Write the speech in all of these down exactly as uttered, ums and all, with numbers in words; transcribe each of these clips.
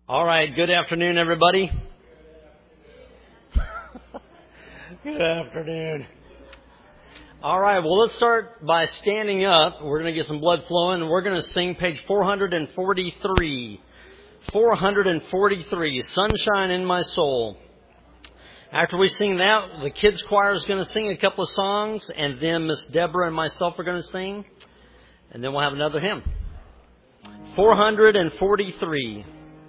All right, good afternoon, everybody. Good afternoon. All right, well, let's start by standing up. We're going to get some blood flowing, and we're going to sing page four forty-three. four forty-three, Sunshine in My Soul. After we sing that, the kids' choir is going to sing a couple of songs, and then Miss Deborah and myself are going to sing, and then we'll have another hymn. four forty-three.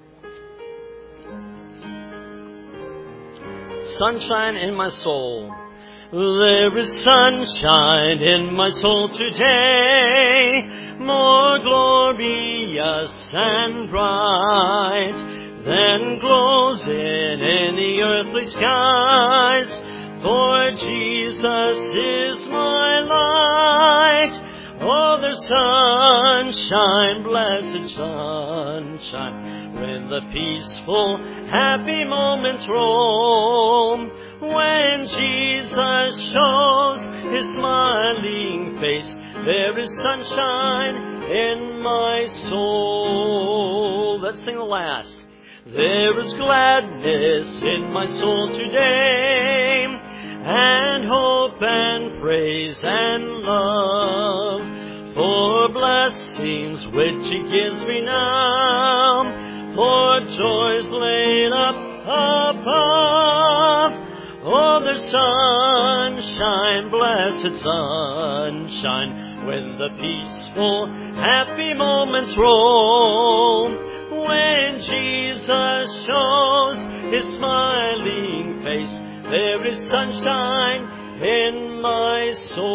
Sunshine in my soul. There is sunshine in my soul today, more glorious and bright than glows in any earthly skies. For Jesus is my light. Oh, there's sunshine, blessed sunshine, when the peaceful, happy moments roll. When Jesus shows His smiling face, there is sunshine in my soul. Let's sing the last. There is gladness in my soul today, and hope and praise and love, for blessings which He gives me now, for joys laid up above. Oh, there's sunshine, blessed sunshine, when the peaceful, happy moments roll. When Jesus shows His smiling face, there is sunshine in my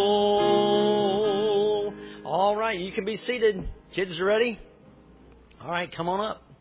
soul. All right, you can be seated. Kids, you ready? All right, come on up.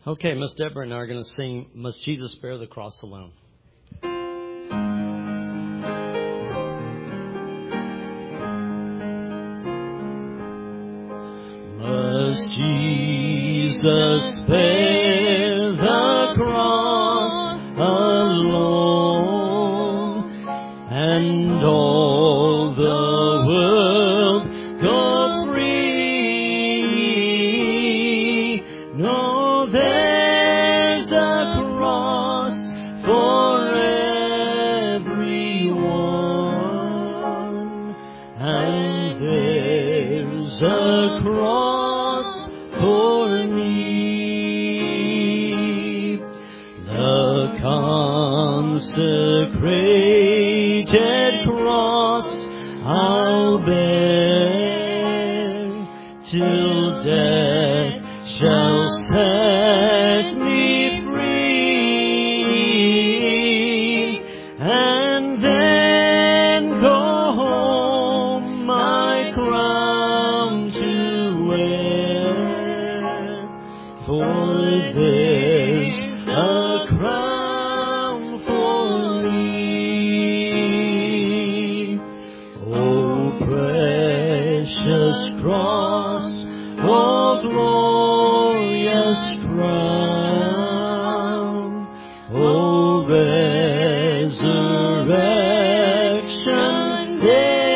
Okay, Miss Deborah and I are going to sing Must Jesus Bear the Cross Alone. Must Jesus bear the cross alone, and all the world go free? No, there's a cross for everyone, and there's a cross for me. The consecrated cross I'll bear till death shall set me free, and then go home my crown to wear. For there's a crown for me. Oh, precious cross, oh, glorious crown, oh, resurrection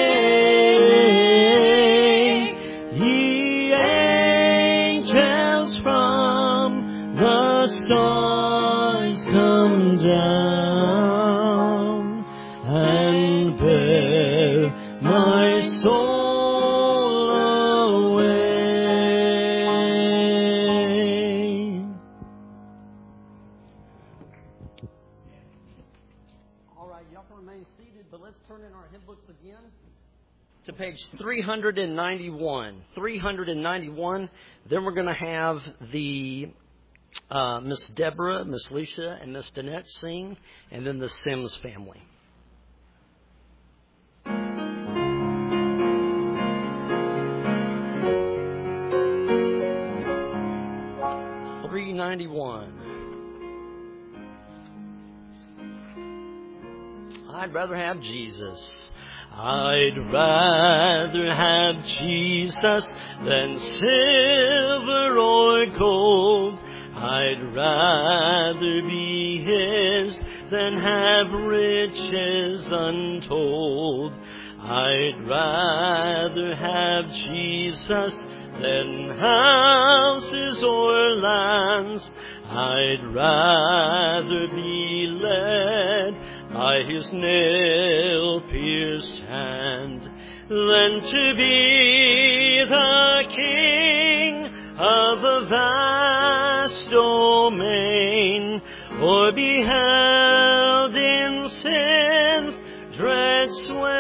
day, ye angels from the stars come down and bear my soul away. All right, y'all can remain seated, but let's turn in our hymn books again to page three ninety-one. three ninety-one. Then we're going to have the uh, Miss Deborah, Miss Lucia, and Miss Danette sing, and then the Sims family. three ninety-one. I'd rather have Jesus. I'd rather have Jesus than silver or gold. I'd rather be His than have riches untold. I'd rather have Jesus than houses or lands. I'd rather be led by His nail-pierced hand than to be the king of a vast domain, or be held in sin's dread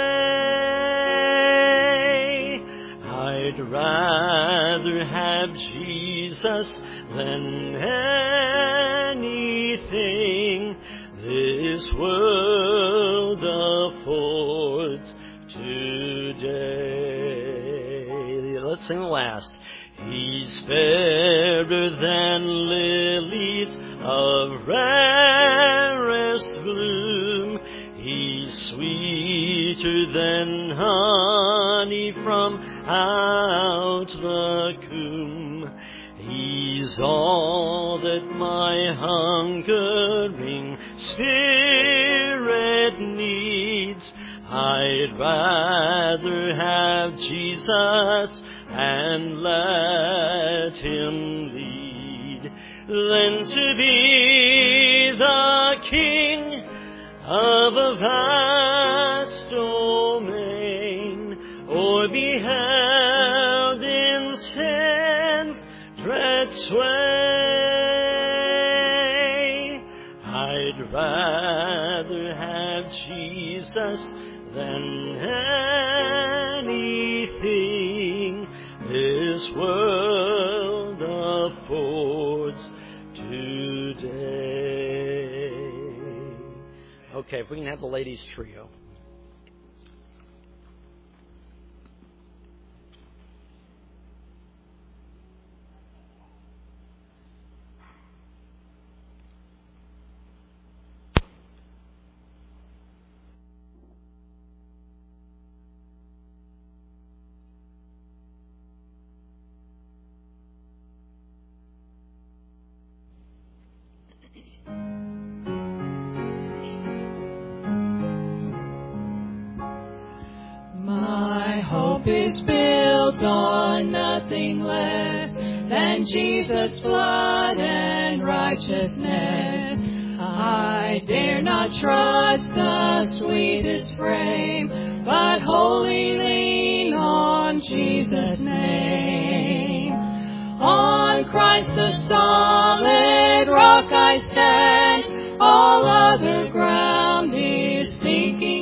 sway. I'd rather have Jesus than anything this world affords today. Let's sing the last. He's fairer than lilies of rarest bloom. He's sweeter than honey from out the comb. He's all that my hungering spirit needs. I'd rather have Jesus and let Him lead than to be the king of a vast domain, or be held in sin's dread sway. I'd rather have Jesus than anything this world affords today. Okay, if we can have the ladies' trio. hope is built on nothing less than Jesus' blood and righteousness. I dare not trust the sweetest frame, but wholly lean on Jesus' name. On Christ the solid rock I stand, all other ground is sinking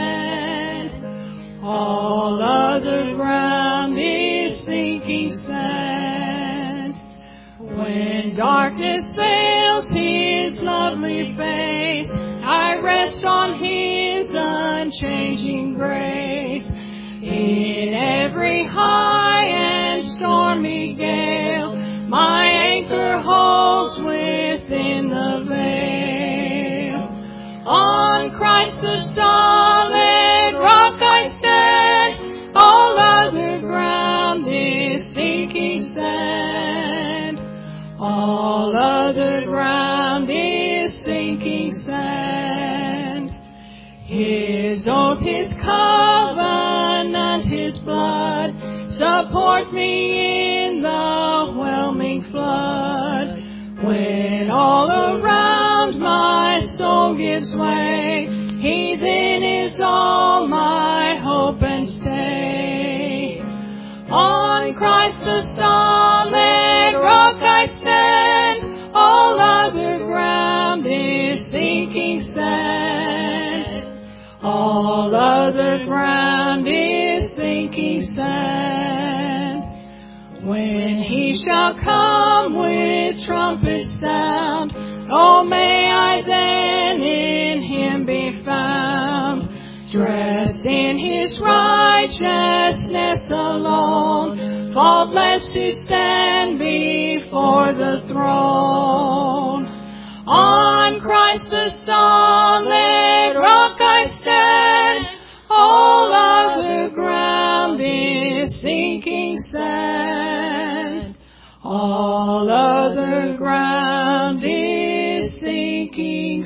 sand. All other ground is sinking sand. When darkness veils His lovely face, I rest on His unchanging grace. In every high and stormy gale, my anchor holds within the veil. On Christ the solid rock I stand, all other ground is sinking sand. All other ground is sinking sand. His oath, His covenant, His blood support me in the whelming flood. When all around my soul gives way, He then is all my hope and stay. On Christ the solid rock I stand, all other ground is sinking sand. All other ground is sinking sand. When He shall come with trumpet sound, oh, may I then in Him be found, dressed in His righteousness alone, faultless to stand before the throne. On Christ the solid rock I stand, all other ground is sinking sand. All other ground is sinking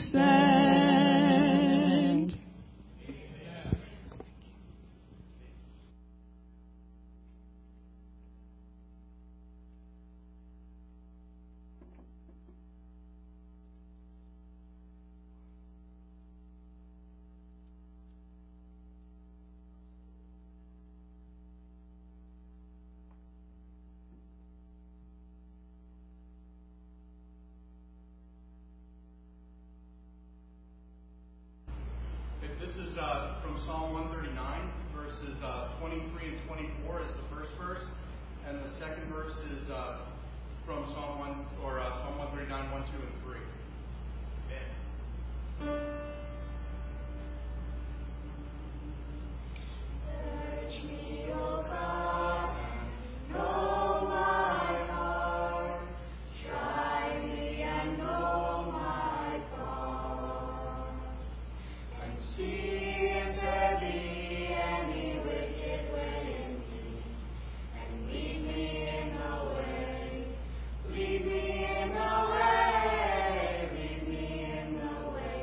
sand. This is uh, from Psalm one thirty-nine, verses uh, twenty-three and twenty-four is the first verse, and the second verse is uh, from Psalm one or uh, Psalm one thirty-nine, one, two, and three. Search me, O God, and know my heart. Try me and know my thoughts. And see if there be any wicked way in me, and lead me in the way. Lead me in the way. Lead me in the way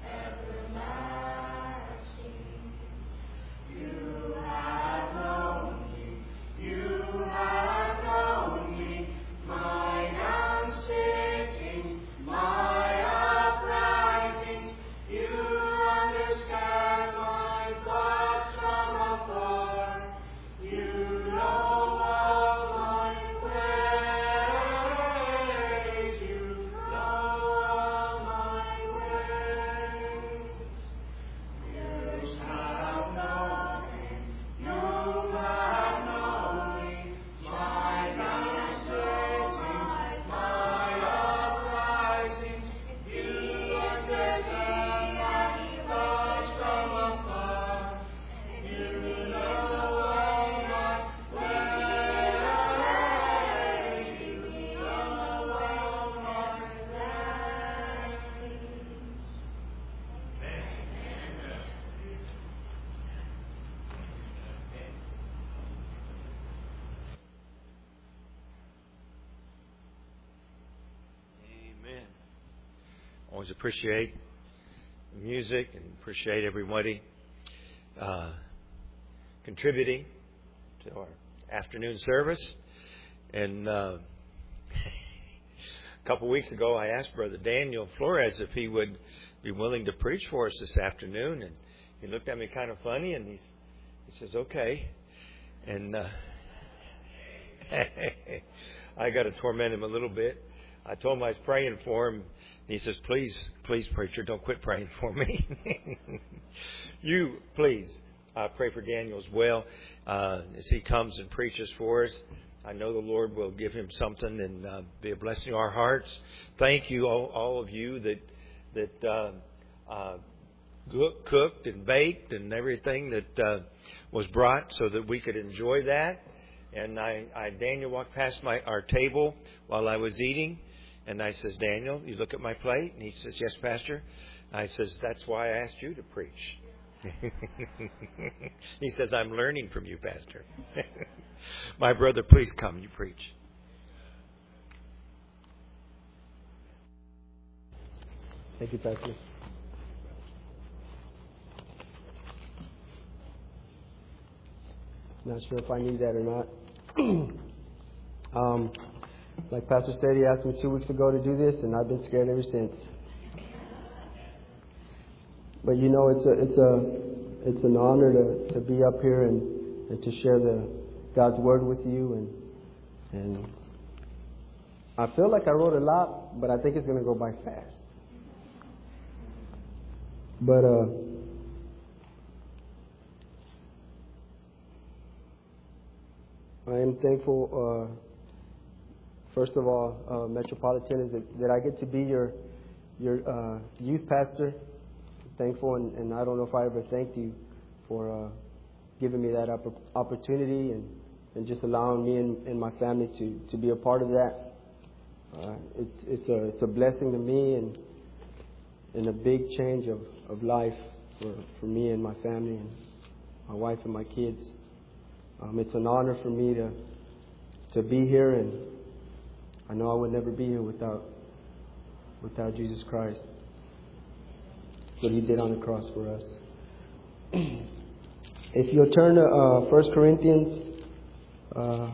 everlasting. You have known me. You have known me. My down sittings, my uprisings. You understand my thoughts from afar. You know all my ways. You know all my ways. You have known me. You have known me. My down sittings, my uprisings. You understand my thoughts from afar. You know all my ways. You know all my ways. Amen. Always appreciate the music and appreciate everybody uh, contributing to our afternoon service. And uh, a couple weeks ago, I asked Brother Daniel Flores if he would be willing to preach for us this afternoon. And he looked at me kind of funny, and he, he says, okay. And uh, I got to torment him a little bit. I told him I was praying for him. He says, please, please, preacher, don't quit praying for me. You, please, uh, pray for Daniel as well uh, as he comes and preaches for us. I know the Lord will give him something and uh, be a blessing to our hearts. Thank you, all, all of you that that uh, uh, cooked and baked and everything that uh, was brought so that we could enjoy that. And I, I Daniel walked past my our table while I was eating. And I says, Daniel, you look at my plate? And he says, yes, Pastor. I says, that's why I asked you to preach. He says, I'm learning from you, Pastor. My brother, please come, you preach. Thank you, Pastor. Not sure if I need that or not. um, like Pastor said, he asked me two weeks ago to do this, and I've been scared ever since. But you know, it's a it's a it's an honor to, to be up here and, and to share the God's word with you, and and I feel like I wrote a lot, but I think it's going to go by fast. But uh, I am thankful. Uh, first of all, uh, Metropolitan, is that, that I get to be your your uh, youth pastor. Thankful, and, and I don't know if I ever thanked you for uh, giving me that opp- opportunity and, and just allowing me and, and my family to, to be a part of that. Uh, it's it's a it's a blessing to me and and a big change of, of life for, for me and my family and my wife and my kids. Um, it's an honor for me to to be here, and I know I would never be here without without Jesus Christ. What He did on the cross for us. If you'll turn to uh, First Corinthians uh,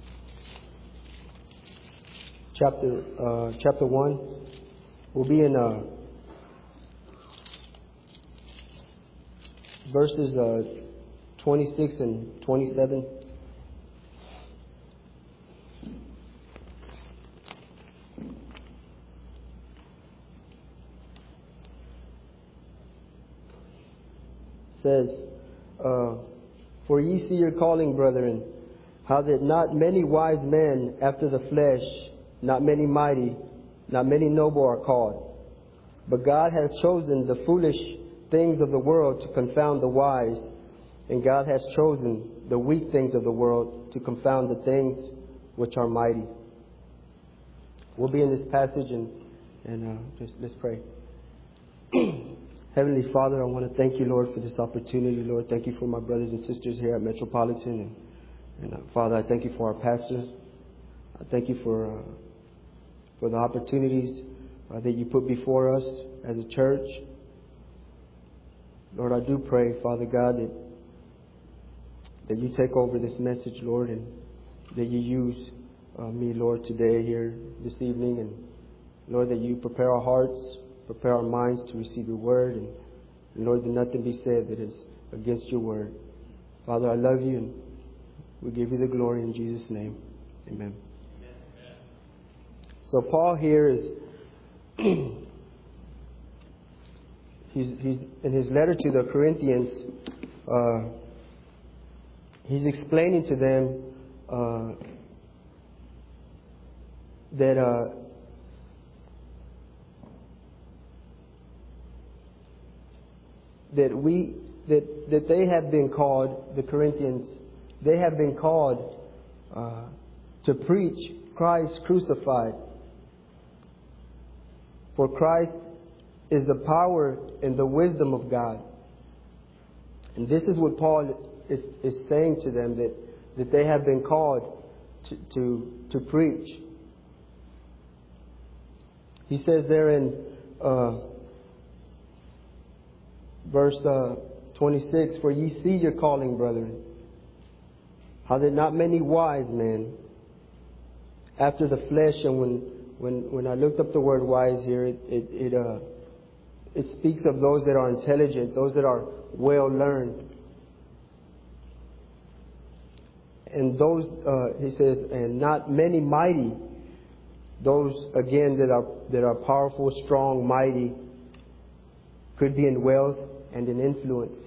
chapter uh, chapter one, we'll be in uh, verses uh, twenty-six and twenty-seven. Says, uh, for ye see your calling, brethren, how that not many wise men after the flesh, not many mighty, not many noble are called. But God hath chosen the foolish things of the world to confound the wise, and God has chosen the weak things of the world to confound the things which are mighty. We'll be in this passage, and, and uh, just let's pray. Heavenly Father, I want to thank you, Lord, for this opportunity. Lord, thank you for my brothers and sisters here at Metropolitan. And, and uh, Father, I thank you for our pastors. I thank you for uh, for the opportunities uh, that you put before us as a church. Lord, I do pray, Father God, that that you take over this message, Lord, and that you use uh, me, Lord, today here this evening. And Lord, that you prepare our hearts, prepare our minds to receive your word. And, and Lord, that nothing be said that is against your word. Father, I love you, and we give you the glory in Jesus' name. Amen. Amen. So Paul here is, he's, he's in his letter to the Corinthians, uh, he's explaining to them uh, that uh, that we that that they have been called, the Corinthians, they have been called uh, to preach Christ crucified. For Christ is the power and the wisdom of God. And this is what Paul is, is saying to them, that, that they have been called to, to, to preach. He says there in uh, verse uh, twenty-six, for ye see your calling, brethren, how that not many wise men after the flesh, and when when when I looked up the word wise here, it it, it uh it speaks of those that are intelligent, those that are well learned. And those, uh, he says, and not many mighty, those again that are that are powerful, strong, mighty, could be in wealth and in influence.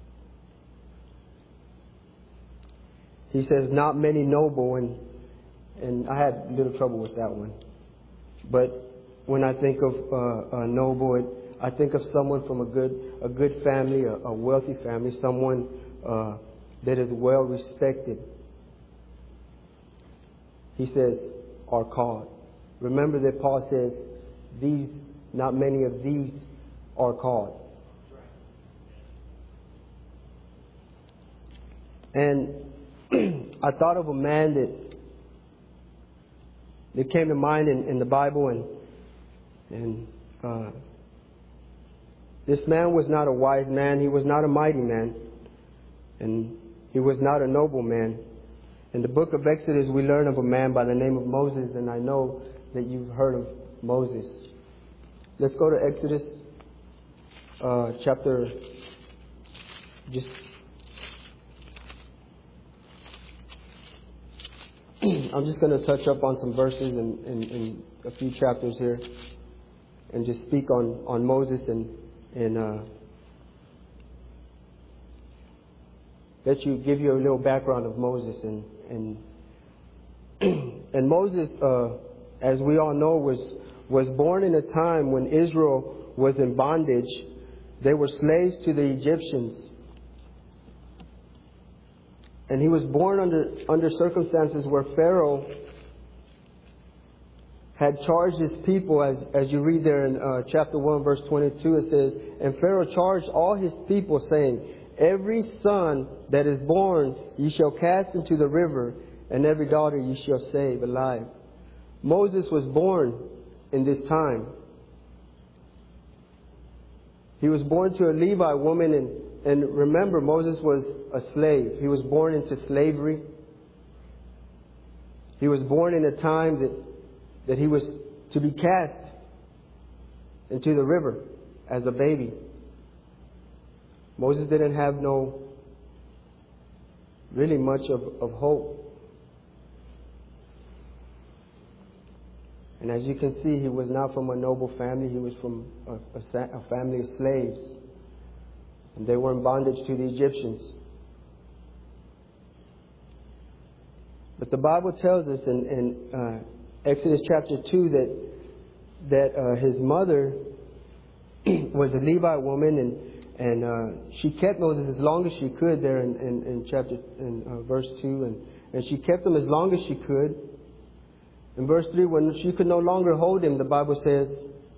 He says, not many noble, and and I had a little trouble with that one. But when I think of uh, a noble, it, I think of someone from a good a good family, a, a wealthy family, someone uh, that is well respected. He says, are called. Remember that Paul says, these, not many of these are called. And I thought of a man that that came to mind in, in the Bible, and and uh, this man was not a wise man. He was not a mighty man, and he was not a noble man. In the book of Exodus, we learn of a man by the name of Moses, and I know that you've heard of Moses. Let's go to Exodus uh, chapter, just I'm just going to touch up on some verses in, in, in a few chapters here, and just speak on, on Moses and and uh, let you give you a little background of Moses. And and and Moses, uh, as we all know, was was born in a time when Israel was in bondage. They were slaves to the Egyptians. And he was born under under circumstances where Pharaoh had charged his people, as as you read there in uh, chapter one, verse twenty-two, it says, and Pharaoh charged all his people, saying, every son that is born ye shall cast into the river, and every daughter ye shall save alive. Moses was born in this time. He was born to a Levite woman, and And remember, Moses was a slave. He was born into slavery. He was born in a time that, that he was to be cast into the river as a baby. Moses didn't have no, really much of, of hope. And as you can see, he was not from a noble family. He was from a, a, a family of slaves. And they were in bondage to the Egyptians. But the Bible tells us in, in uh, Exodus chapter two that that uh, his mother was a Levite woman, and and uh, she kept Moses as long as she could. There in, in, in chapter in uh, verse two, and and she kept him as long as she could. In verse three, when she could no longer hold him, the Bible says,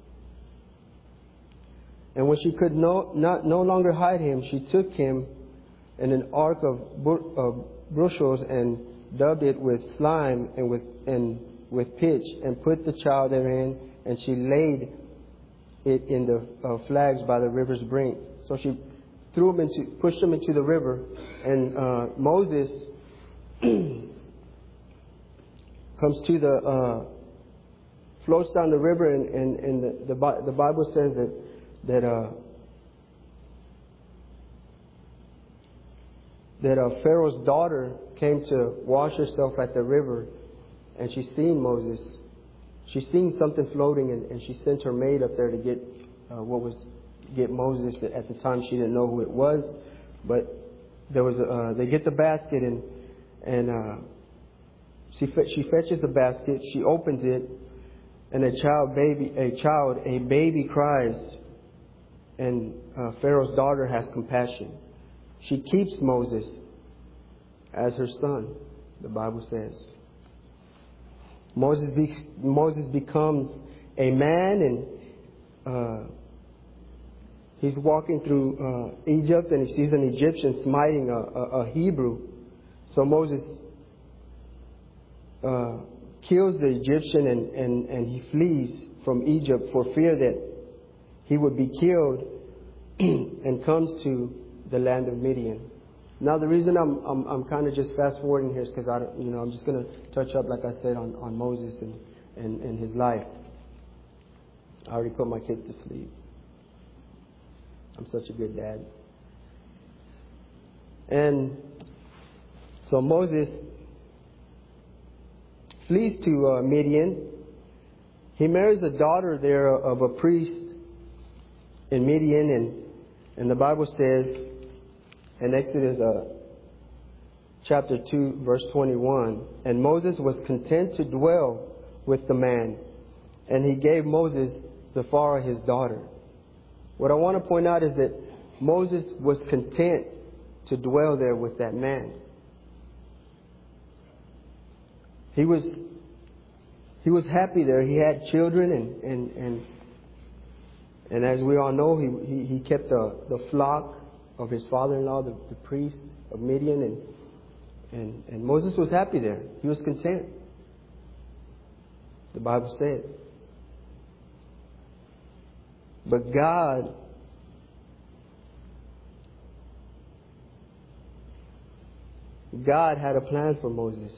and when she could no, not, no longer hide him, she took him in an ark of, bur- of bushels and dubbed it with slime and with and with pitch, and put the child therein, and she laid it in the uh, flags by the river's brink. So she threw him into, pushed him into the river, and uh, Moses comes to the uh, floats down the river, and, and, and the, the the Bible says that. That uh, that uh, Pharaoh's daughter came to wash herself at the river, and she seen Moses. She seen something floating, and, and she sent her maid up there to get uh, what was get Moses. At the time, she didn't know who it was, but there was a, uh, they get the basket, and and uh, she fe- she fetches the basket. She opens it, and a child baby a child a baby cries. And uh, Pharaoh's daughter has compassion. She keeps Moses as her son, the Bible says. Moses be- Moses becomes a man, and uh, he's walking through uh, Egypt, and he sees an Egyptian smiting a, a, a Hebrew. So Moses uh, kills the Egyptian, and, and, and he flees from Egypt for fear that he would be killed, and comes to the land of Midian. Now, the reason I'm I'm, I'm kind of just fast forwarding here is because I don't, you know I'm just going to touch up, like I said, on, on Moses and, and, and his life. I already put my kids to sleep. I'm such a good dad. And so Moses flees to uh, Midian. He marries a daughter there of a priest in Midian, and, and the Bible says in Exodus uh, chapter two, verse twenty-one, and Moses was content to dwell with the man, and he gave Moses Zipporah his daughter. What I want to point out is that Moses was content to dwell there with that man. He was he was happy there. He had children, and and and, and as we all know, he he, he kept the, the flock of his father-in-law, the, the priest of Midian, and, and and Moses was happy there. He was content. The Bible said. But God God had a plan for Moses.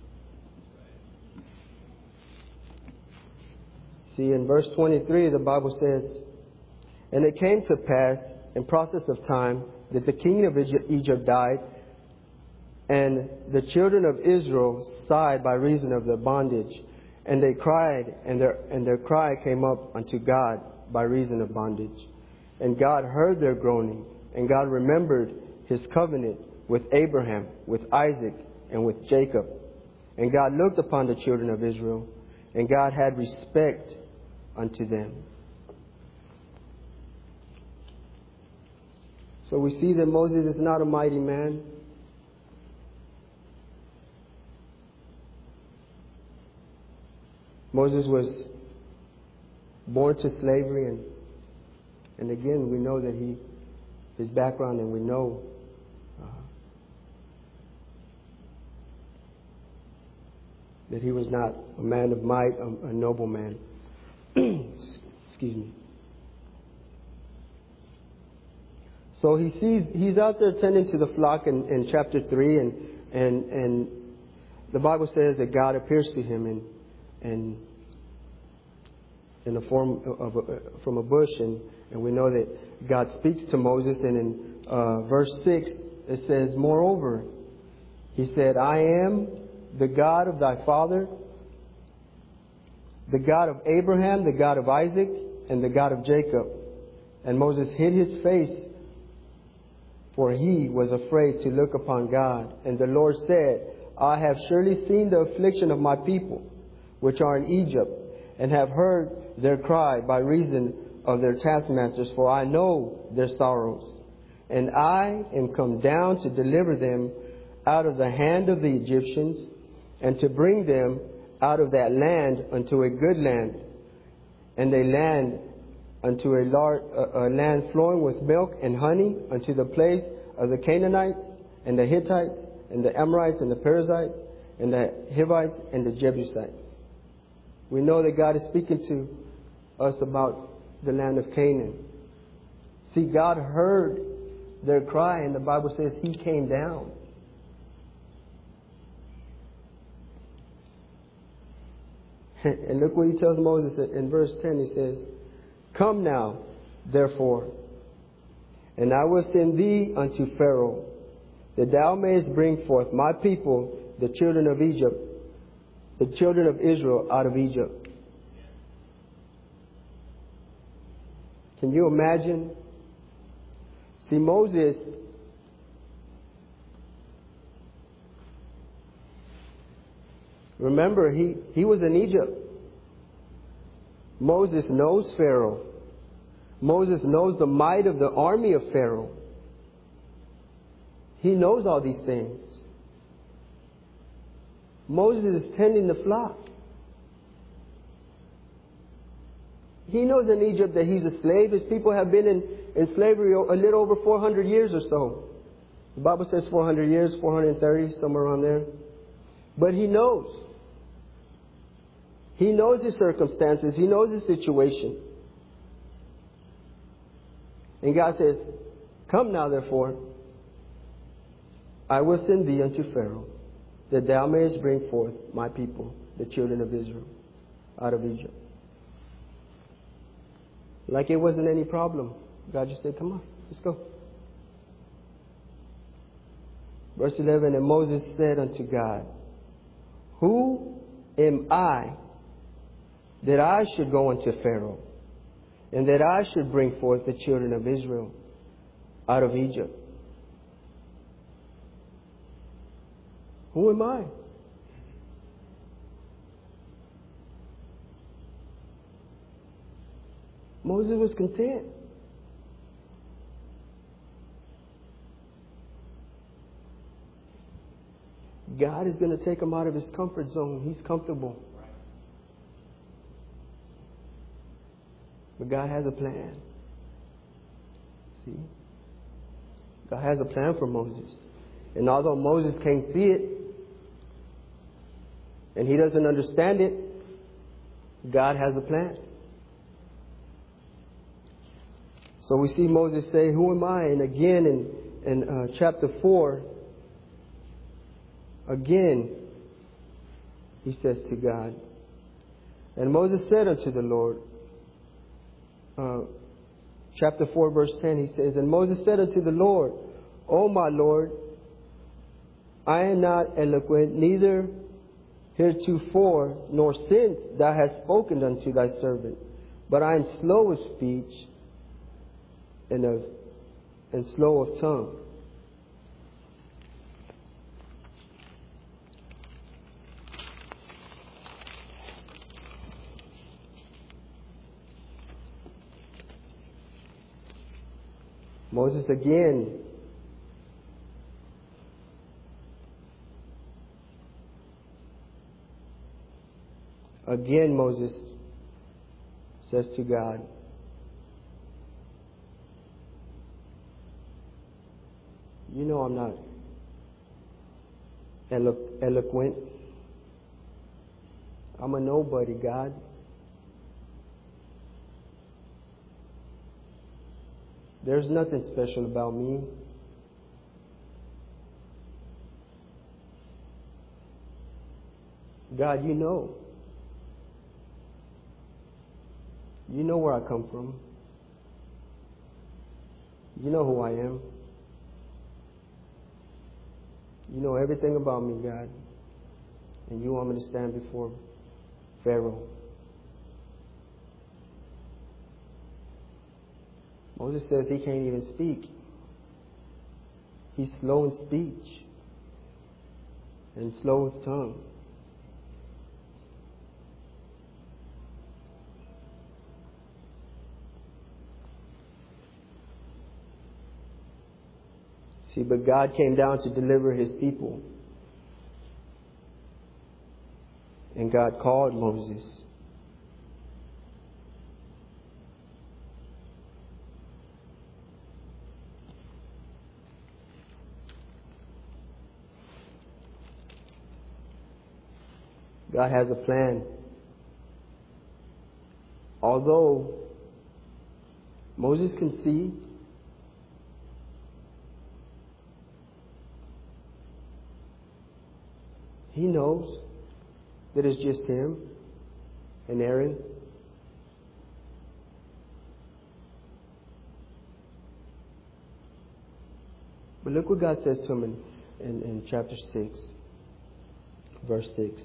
See, in verse twenty-three, the Bible says, and it came to pass in process of time that the king of Egypt died, and the children of Israel sighed by reason of their bondage, and they cried, and their and their cry came up unto God by reason of bondage. And God heard their groaning, and God remembered his covenant with Abraham, with Isaac, and with Jacob. And God looked upon the children of Israel, and God had respect unto them. So we see that Moses is not a mighty man. Moses was born to slavery, and and again we know that he his background, and we know uh, that he was not a man of might, a, a noble man. Excuse me. So he sees he's out there tending to the flock in, in chapter three, and and and the Bible says that God appears to him and and in the form of a, from a bush, and, and we know that God speaks to Moses, and in uh, verse six it says, moreover, he said, I am the God of thy father, the God of Abraham, the God of Isaac, and the God of Jacob. And Moses hid his face, for he was afraid to look upon God. And the Lord said, I have surely seen the affliction of my people, which are in Egypt, and have heard their cry by reason of their taskmasters, for I know their sorrows. And I am come down to deliver them out of the hand of the Egyptians, and to bring them out of that land unto a good land, and a land unto a, large, a, a land flowing with milk and honey, unto the place of the Canaanites, and the Hittites, and the Amorites, and the Perizzites, and the Hivites, and the Jebusites. We know that God is speaking to us about the land of Canaan. See, God heard their cry, and the Bible says he came down. And look what he tells Moses in verse ten. He says, come now, therefore, and I will send thee unto Pharaoh, that thou mayest bring forth my people, the children of Egypt, the children of Israel out of Egypt. Can you imagine? See, Moses, remember, he, he was in Egypt. Moses knows Pharaoh. Moses knows the might of the army of Pharaoh. He knows all these things. Moses is tending the flock. He knows in Egypt that he's a slave. His people have been in, in slavery a little over four hundred years or so. The Bible says four hundred years, four hundred thirty, somewhere around there. But he knows. He knows his circumstances. He knows his situation. And God says, come now, therefore. I will send thee unto Pharaoh, that thou mayest bring forth my people, the children of Israel, out of Egypt. Like it wasn't any problem. God just said, come on, let's go. Verse eleven, and Moses said unto God, who am I that I should go unto Pharaoh, and that I should bring forth the children of Israel out of Egypt? Who am I? Moses was content. God is going to take him out of his comfort zone. He's comfortable. But God has a plan. See? God has a plan for Moses. And although Moses can't see it, and he doesn't understand it, God has a plan. So we see Moses say, who am I? And again in, in uh, chapter four, again, he says to God, and Moses said unto the Lord, uh, chapter four, verse ten, he says, and Moses said unto the Lord, O my Lord, I am not eloquent, neither heretofore, nor since thou hast spoken unto thy servant, but I am slow of speech and of and slow of tongue. Moses again again Moses says to God, you know I'm not elo- eloquent. I'm a nobody, God. There's nothing special about me. God, you know. You know where I come from. You know who I am. You know everything about me, God. And you want me to stand before Pharaoh. Moses says he can't even speak. He's slow in speech and slow of tongue. See, but God came down to deliver his people. And God called Moses. God has a plan. Although Moses can see, he knows that it's just him and Aaron. But look what God says to him in, in, in chapter six, verse six.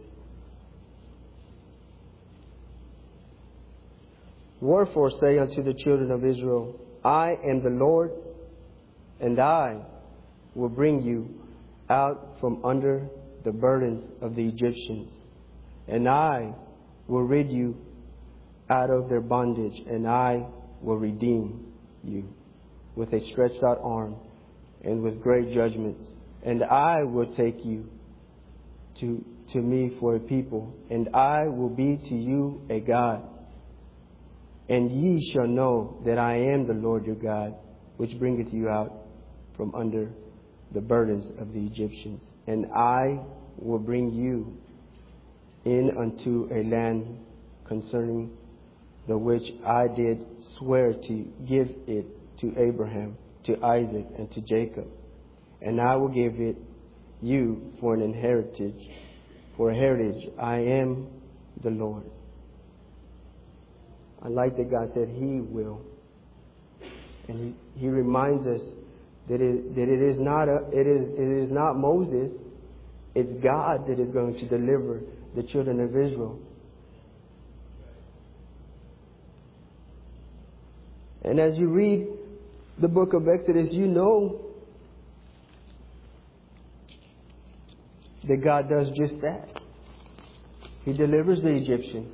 Wherefore say unto the children of Israel, I am the Lord, and I will bring you out from under the burdens of the Egyptians, and I will rid you out of their bondage, and I will redeem you with a stretched out arm and with great judgments, and I will take you to, to me for a people, and I will be to you a God. And ye shall know that I am the Lord your God, which bringeth you out from under the burdens of the Egyptians. And I will bring you in unto a land concerning the which I did swear to give it to Abraham, to Isaac, and to Jacob. and I will give it you for an inheritance, for a heritage. I am the Lord. I like that God said He will. And He, he reminds us that it, that it is not a, it is it is not Moses, it's God that is going to deliver the children of Israel. And as you read the book of Exodus, you know that God does just that. He delivers the Egyptians.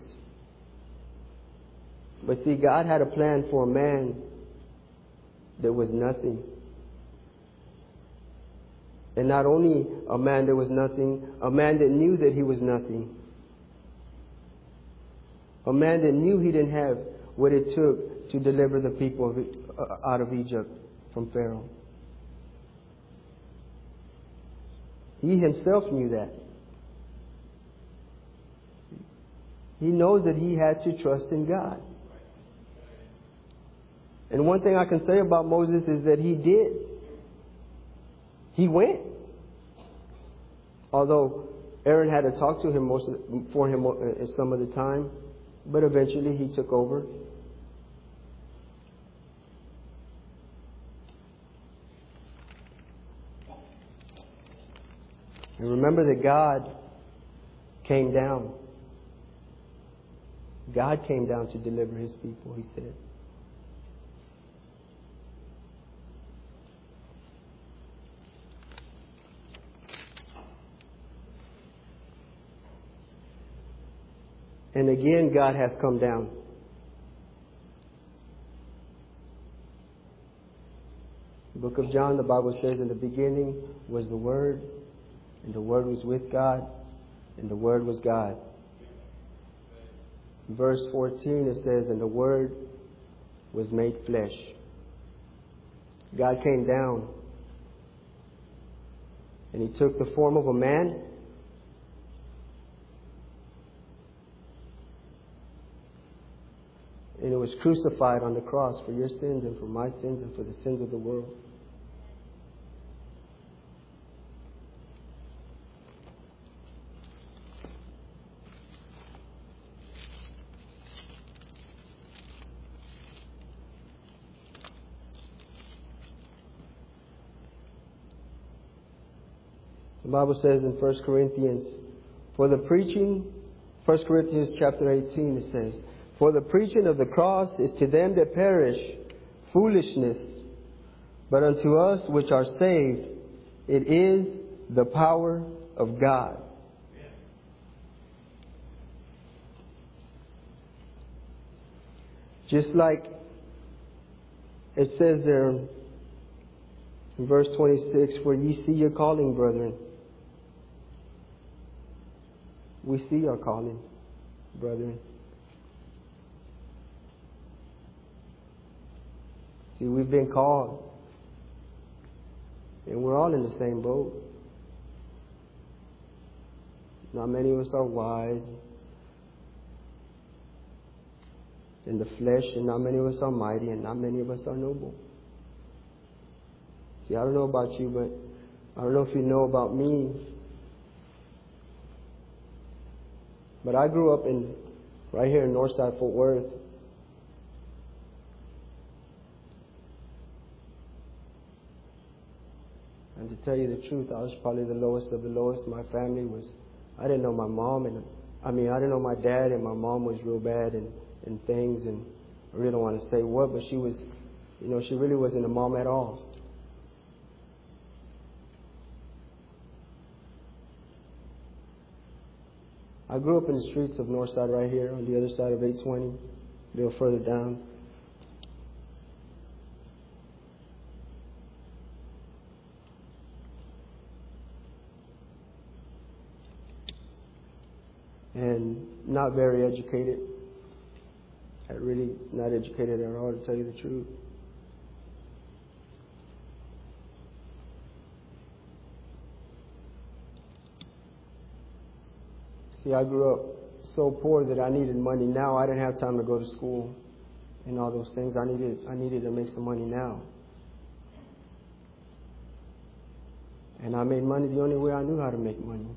But see, God had a plan for a man that was nothing. And not only a man that was nothing, a man that knew that he was nothing. A man that knew he didn't have what it took to deliver the people of, uh, out of Egypt from Pharaoh. He himself knew that. He knows that he had to trust in God. And one thing I can say about Moses is that he did. He went. Although Aaron had to talk to him most of, for him some of the time, but eventually he took over. And remember that God came down. God came down to deliver His people, He said. And again, God has come down. The book of John, the Bible says, in the beginning was the Word, and the Word was with God, and the Word was God. In verse fourteen, it says, and the Word was made flesh. God came down, and He took the form of a man. And it was crucified on the cross for your sins and for my sins and for the sins of the world. The Bible says in First Corinthians, for the preaching, First Corinthians chapter eighteen, it says, for the preaching of the cross is to them that perish foolishness, but unto us which are saved, it is the power of God. Just like it says there in verse twenty-six, for ye see your calling, brethren. We see our calling, brethren. See, we've been called. And we're all in the same boat. Not many of us are wise in the flesh, and not many of us are mighty, and not many of us are noble. See, I don't know about you, but I don't know if you know about me. But I grew up in right here in Northside, Fort Worth. And to tell you the truth, I was probably the lowest of the lowest. My family was, I didn't know my mom, and I mean, I didn't know my dad, and my mom was real bad and, and things, and I really don't want to say what, but she was, you know, she really wasn't a mom at all. I grew up in the streets of Northside right here on the other side of eight twenty, a little further down. And not very educated. I really not educated at all, to tell you the truth. See, I grew up so poor that I needed money now. I didn't have time to go to school and all those things. I needed, I needed to make some money now. And I made money the only way I knew how to make money.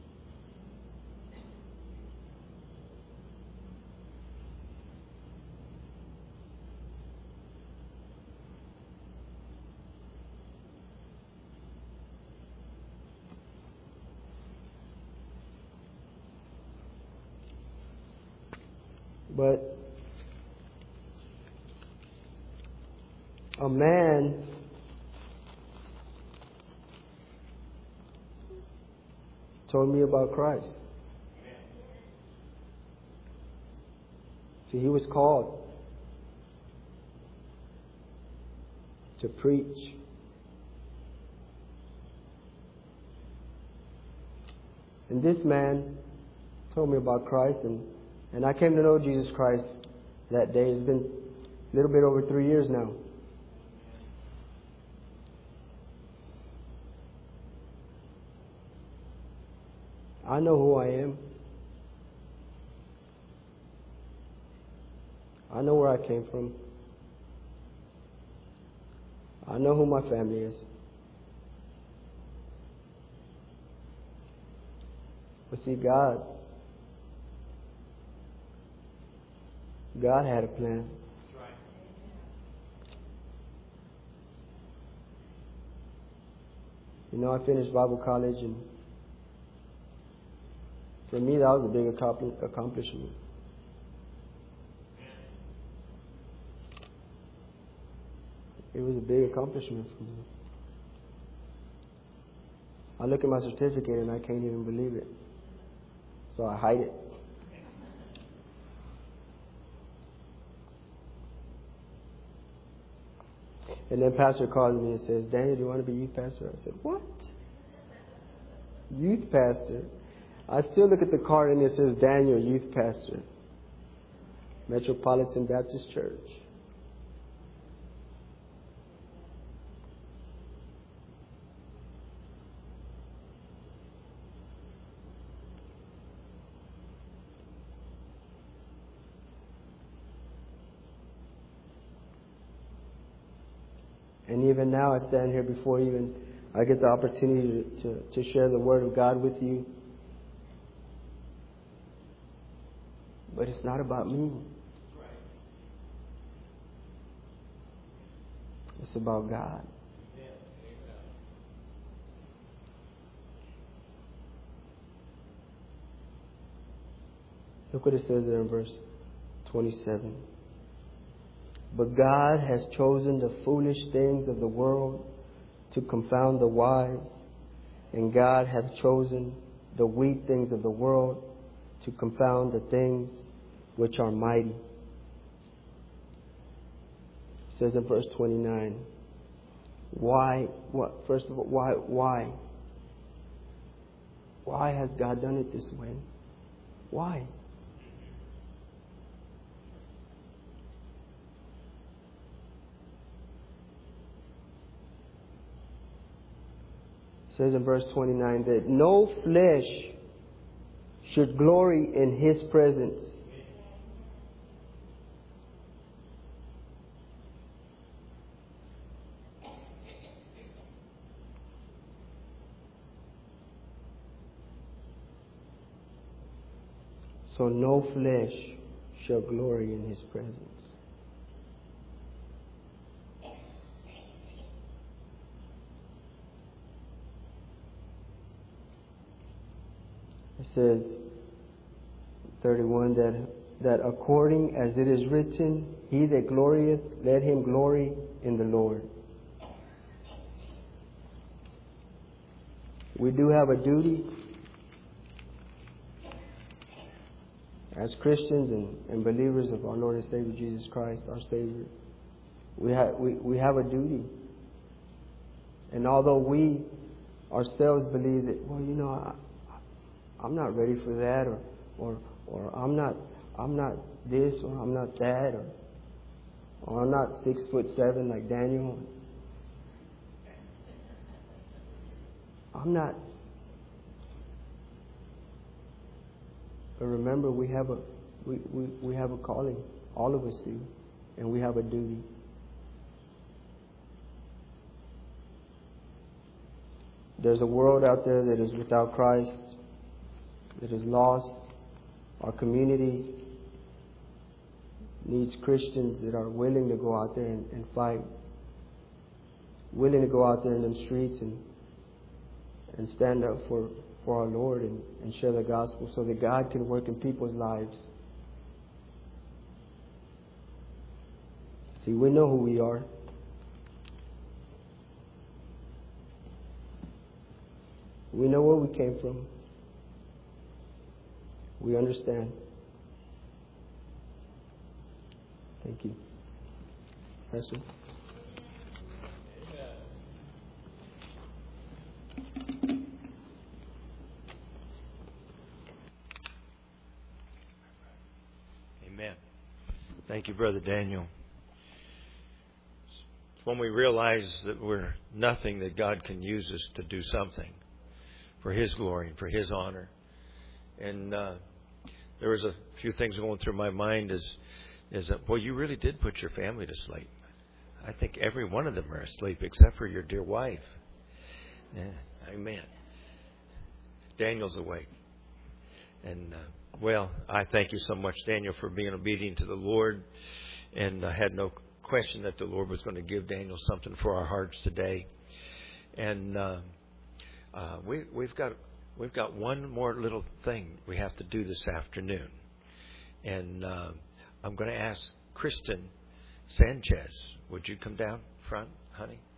But a man told me about Christ. See, he was called to preach. And this man told me about Christ, and, and I came to know Jesus Christ that day. It's been a little bit over three years now. I know who I am. I know where I came from. I know who my family is. But see, God, God had a plan. That's right. You know, I finished Bible college, and for me, that was a big accompli- accomplishment. It was a big accomplishment for me. I look at my certificate and I can't even believe it. So I hide it. And then Pastor calls me and says, "Daniel, do you want to be youth pastor?" I said, "What? Youth pastor?" I still look at the card and it says, "Daniel, youth pastor, Metropolitan Baptist Church." And even now I stand here before you and I get the opportunity to, to, to share the Word of God with you. But it's not about me. It's about God. Look what it says there in verse twenty-seven. But God has chosen the foolish things of the world to confound the wise, and God hath chosen the weak things of the world to confound the things which are mighty. It says in verse twenty-nine, why, what, first of all, why, why? Why has God done it this way? Why? It says in verse twenty-nine that no flesh should glory in His presence. So no flesh shall glory in His presence. It says, thirty-one, that, that according as it is written, he that glorieth, let him glory in the Lord. We do have a duty as Christians and, and believers of our Lord and Savior Jesus Christ, our Savior. We have, we, we have a duty. And although we ourselves believe that, well, you know, I, I'm not ready for that, or, or, or I'm not, I'm not this, or I'm not that, or, or I'm not six foot seven like Daniel. I'm not. But remember, we have a, we, we, we have a calling. All of us do, and we have a duty. There's a world out there that is without Christ, that is lost. Our community needs Christians that are willing to go out there and, and fight, willing to go out there in them streets and and stand up for, for our Lord and, and share the gospel so that God can work in people's lives. See, we know who we are. We know where we came from. We understand. Thank you. Pastor. Amen. Thank you, Brother Daniel. It's when we realize that we're nothing that God can use us to do something for His glory and for His honor. And uh, there was a few things going through my mind is, is that, boy, you really did put your family to sleep. I think every one of them are asleep except for your dear wife. Yeah, amen. Daniel's awake. And, uh, well, I thank you so much, Daniel, for being obedient to the Lord. And I had no question that the Lord was going to give Daniel something for our hearts today. And uh, uh, we, we've got we've got one more little thing we have to do this afternoon. And uh, I'm going to ask Kristen Sanchez, would you come down front, honey?